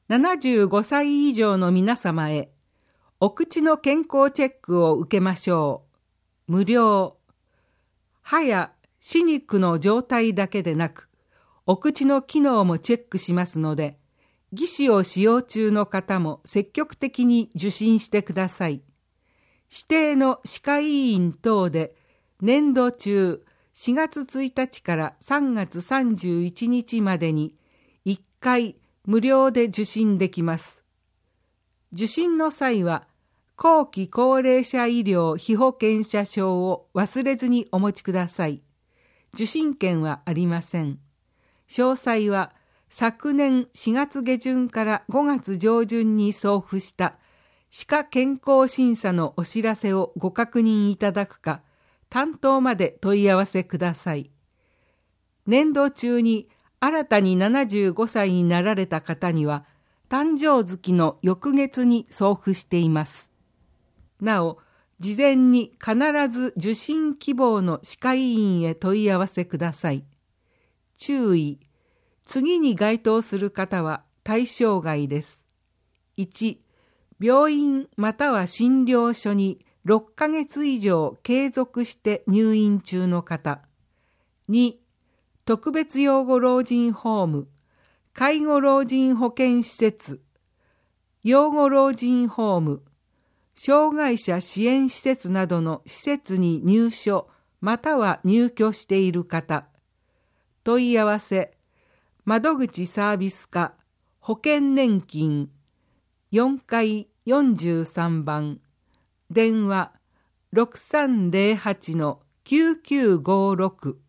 75歳以上の皆様へ、お口の健康チェックを受けましょう。無料。歯や歯肉の状態だけでなく、お口の機能もチェックしますので、義歯を使用中の方も積極的に受診してください。指定の歯科医院等で年度中4月1日から3月31日までに1回無料で受診できます。受診の際は後期高齢者医療被保険者証を忘れずにお持ちください。受診券はありません。詳細は昨年4月下旬から5月上旬に送付した歯科健康審査のお知らせをご確認いただくか、担当まで問い合わせください。年度中に新たに75歳になられた方には、誕生月の翌月に送付しています。なお、事前に必ず受診希望の歯科医院へ問い合わせください。注意。次に該当する方は対象外です。1、病院または診療所に6ヶ月以上継続して入院中の方。2、特別養護老人ホーム、介護老人保健施設、養護老人ホーム、障害者支援施設などの施設に入所または入居している方。問い合わせ、窓口サービス課、保険年金、4階43番、電話 6308-9956